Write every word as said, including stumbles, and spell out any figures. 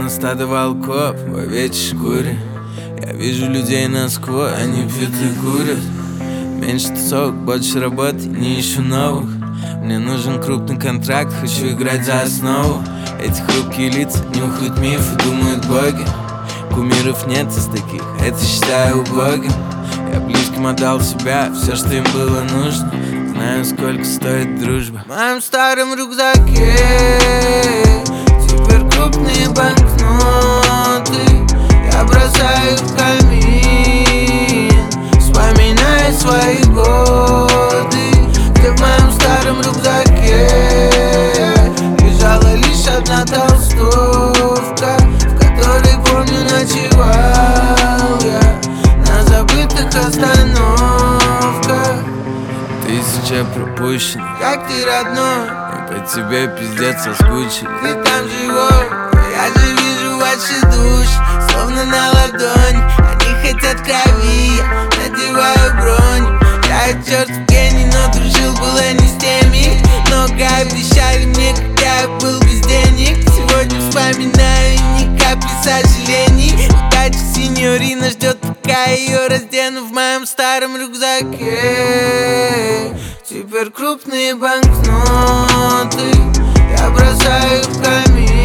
Словно стадо волков в овечьей шкуре. Я вижу людей насквозь, они пьют и курят. Меньше тусовок, больше работы, не ищу новых. Мне нужен крупный контракт, хочу играть за основу. Эти хрупкие лица нюхают мифы, думают боги. Кумиров нет из таких, это считаю убогим. Я близким отдал себя, все, что им было нужно. Знаю, сколько стоит дружба. В моем старом рюкзаке теперь крупные банкноты. Я бросаю в камин, вспоминая свои годы. Где в моем старом рюкзаке лежала лишь одна толстовка, в которой, помню, ночевал я на забытых остановках. Тысяча пропущенных, как ты, родной, и по тебе пиздец соскучились. Ты там живой, я же вижу ваши души, словно на ладонь. Они хотят крови, я надеваю бронь. Я чертов гений, но дружил было не с теми. Много обещали мне, когда я был без денег. Сегодня вспоминаю ни капли сожалений. Удача синьорина ждет, пока ее раздену в моем старом рюкзаке. Теперь крупные банкноты я бросаю в камин.